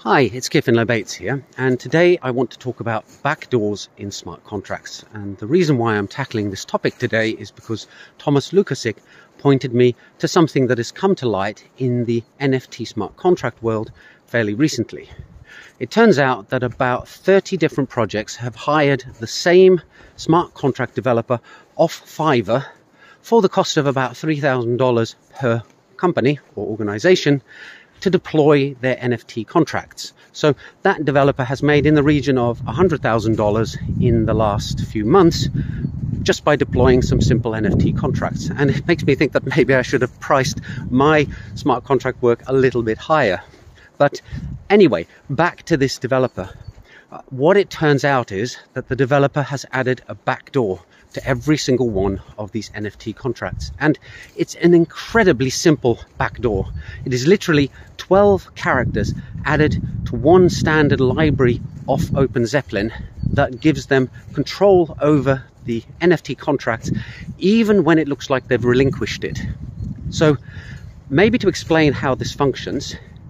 Hi, it's Kiffin Lobates here, and today I want to talk about backdoors in smart contracts. And the reason why I'm tackling this topic today is because Thomas Lukasik pointed me to something that has come to light in the NFT smart contract world fairly recently. It turns out that about 30 different projects have hired the same smart contract developer off Fiverr for the cost of about $3,000 per company or organization to deploy their NFT contracts. So that developer has made in the region of $100,000 in the last few months just by deploying some simple NFT contracts. And it makes me think that maybe I should have priced my smart contract work a little bit higher. But anyway, back to this developer. What it turns out is that the developer has added a backdoor to every single one of these NFT contracts. And it's an incredibly simple backdoor. It is literally 12 characters added to one standard library off OpenZeppelin that gives them control over the NFT contracts, even when it looks like they've relinquished it. So maybe to explain how this functions,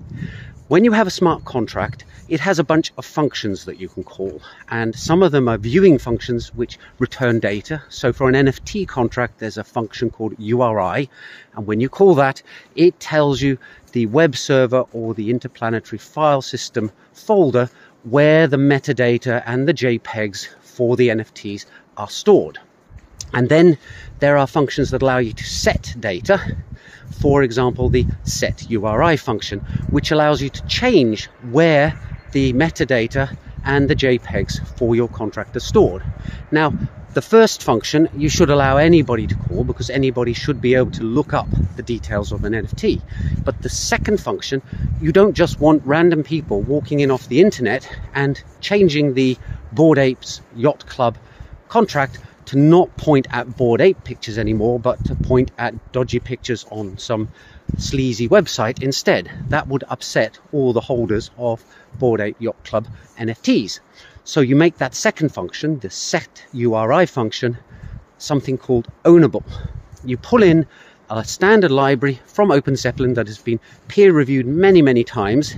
when you have a smart contract, it has a bunch of functions that you can call, and some of them are viewing functions which return data. So for an NFT contract, there's a function called URI, and when you call that, it tells you the web server or the interplanetary file system folder where the metadata and the JPEGs for the NFTs are stored. And then there are functions that allow you to set data. For example, the set URI function, which allows you to change where the metadata and the JPEGs for your contract are stored. Now, the first function you should allow anybody to call because anybody should be able to look up the details of an NFT. But the second function, you don't just want random people walking in off the internet and changing the Bored Apes Yacht Club contract to not point at Bored Ape pictures anymore, but to point at dodgy pictures on some sleazy website instead. That would upset all the holders of Bored Ape Yacht Club NFTs. So you make that second function, the set URI function, something called ownable. You pull in a standard library from OpenZeppelin that has been peer-reviewed many times,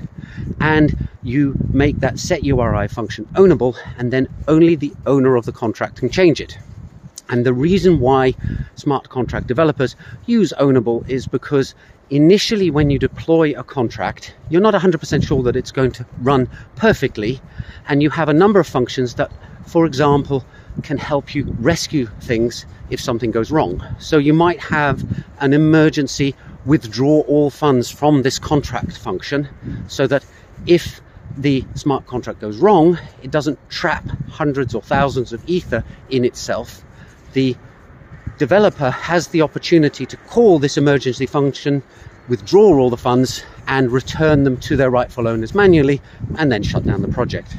and you make that set URI function ownable, and then only the owner of the contract can change it. And the reason why smart contract developers use ownable is because initially when you deploy a contract, you're not 100% sure that it's going to run perfectly, and you have a number of functions that, for example, can help you rescue things if something goes wrong. So you might have an emergency withdraw all funds from this contract function so that if the smart contract goes wrong, it doesn't trap hundreds or thousands of ether in itself. The developer has the opportunity to call this emergency function, withdraw all the funds, and return them to their rightful owners manually, and then shut down the project.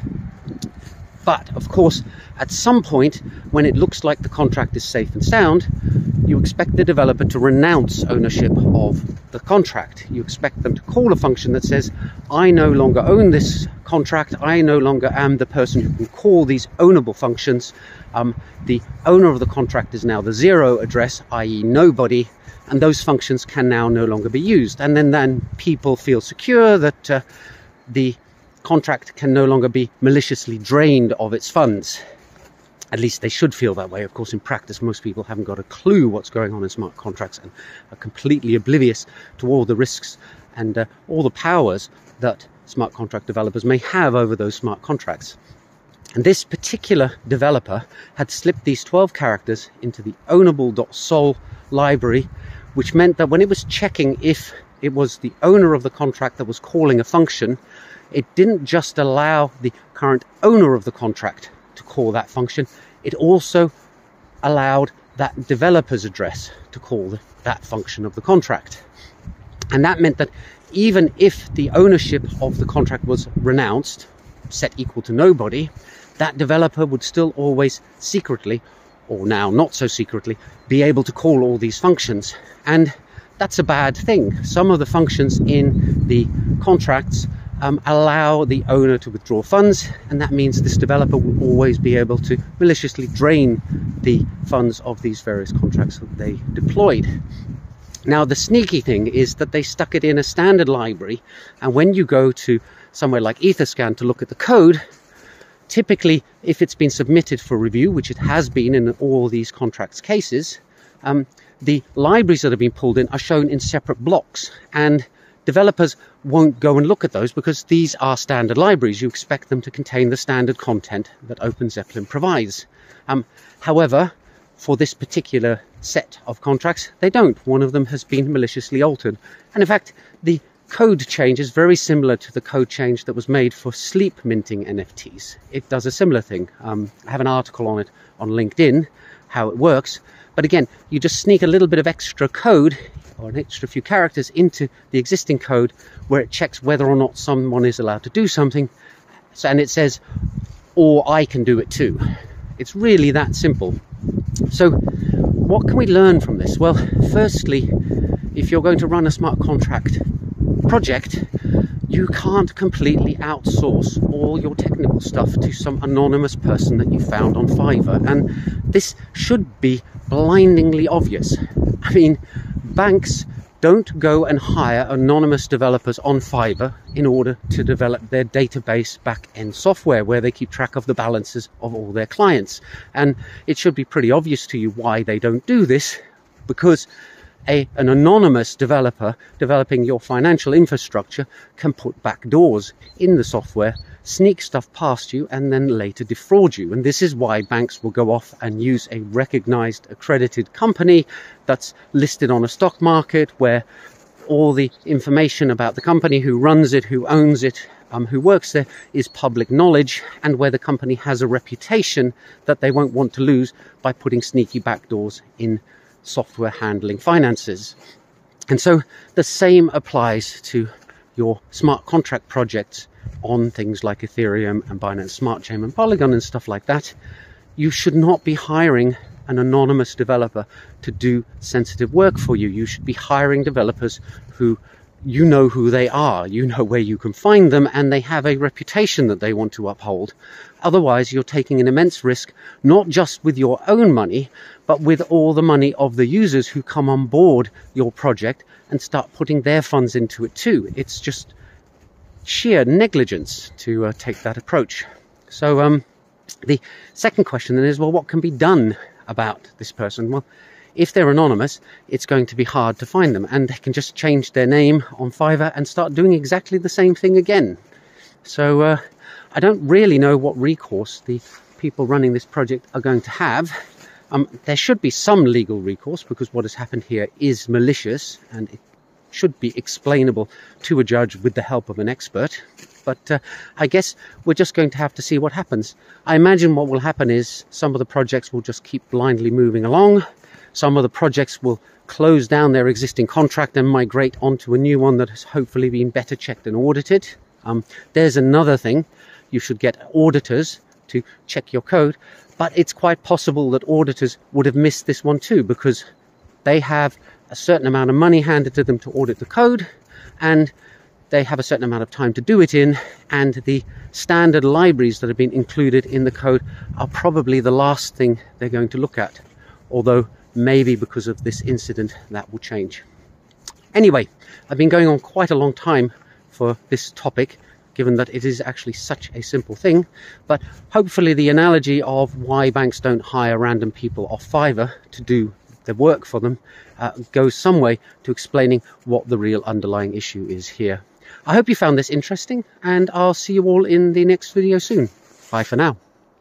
But, of course, at some point, when it looks like the contract is safe and sound, you expect the developer to renounce ownership of the contract. You expect them to call a function that says, I no longer own this contract, I no longer am the person who can call these ownable functions. The owner of the contract is now the zero address, i.e. nobody, and those functions can now no longer be used. And then people feel secure that the contract can no longer be maliciously drained of its funds. At least they should feel that way. Of course, in practice, most people haven't got a clue what's going on in smart contracts and are completely oblivious to all the risks and all the powers that smart contract developers may have over those smart contracts. And this particular developer had slipped these 12 characters into the ownable.sol library, which meant that when it was checking if it was the owner of the contract that was calling a function, it didn't just allow the current owner of the contract to call that function, it also allowed that developer's address to call that function of the contract. And that meant that even if the ownership of the contract was renounced, set equal to nobody, that developer would still always secretly, or now not so secretly, be able to call all these functions. And that's a bad thing. Some of the functions in the contracts allow the owner to withdraw funds, and that means this developer will always be able to maliciously drain the funds of these various contracts that they deployed. Now, the sneaky thing is that they stuck it in a standard library, and when you go to somewhere like Etherscan to look at the code, typically, if it's been submitted for review, which it has been in all these contracts cases, the libraries that have been pulled in are shown in separate blocks, and developers won't go and look at those because these are standard libraries. You expect them to contain the standard content that OpenZeppelin provides. However, for this particular set of contracts, they don't. One of them has been maliciously altered. And in fact, the code change is very similar to the code change that was made for sleep minting NFTs. It does a similar thing. I have an article on it on LinkedIn, how it works. But again, you just sneak a little bit of extra code or an extra few characters into the existing code where it checks whether or not someone is allowed to do something. And it says, or I can do it too. It's really that simple. So what can we learn from this? Well, firstly, if you're going to run a smart contract project, you can't completely outsource all your technical stuff to some anonymous person that you found on Fiverr. And this should be blindingly obvious. I mean, banks don't go and hire anonymous developers on Fiverr in order to develop their database back-end software where they keep track of the balances of all their clients. And it should be pretty obvious to you why they don't do this, because an anonymous developer developing your financial infrastructure can put backdoors in the software, sneak stuff past you, and then later defraud you. And this is why banks will go off and use a recognized, accredited company that's listed on a stock market, where all the information about the company, who runs it, who owns it, who works there, is public knowledge, and where the company has a reputation that they won't want to lose by putting sneaky backdoors in software handling finances. And so the same applies to your smart contract projects on things like Ethereum and Binance Smart Chain and Polygon and stuff like that. You should not be hiring an anonymous developer to do sensitive work for you. You should be hiring developers who you know who they are, you know where you can find them, and they have a reputation that they want to uphold. Otherwise, you're taking an immense risk, not just with your own money, but with all the money of the users who come on board your project and start putting their funds into it too. It's just sheer negligence to take that approach. So the second question then is, well, what can be done about this person? Well, if they're anonymous, it's going to be hard to find them, and they can just change their name on Fiverr and start doing exactly the same thing again. So I don't really know what recourse the people running this project are going to have. There should be some legal recourse, because what has happened here is malicious, and it should be explainable to a judge with the help of an expert. But I guess we're just going to have to see what happens. I imagine what will happen is some of the projects will just keep blindly moving along. Some of the projects will close down their existing contract and migrate onto a new one that has hopefully been better checked and audited. There's another thing. You should get auditors to check your code, but it's quite possible that auditors would have missed this one too, because they have a certain amount of money handed to them to audit the code, and they have a certain amount of time to do it in, and the standard libraries that have been included in the code are probably the last thing they're going to look at, although maybe because of this incident that will change. Anyway, I've been going on quite a long time for this topic, given that it is actually such a simple thing, but hopefully the analogy of why banks don't hire random people off Fiverr to do the work for them goes some way to explaining what the real underlying issue is here. I hope you found this interesting, and I'll see you all in the next video soon. Bye for now.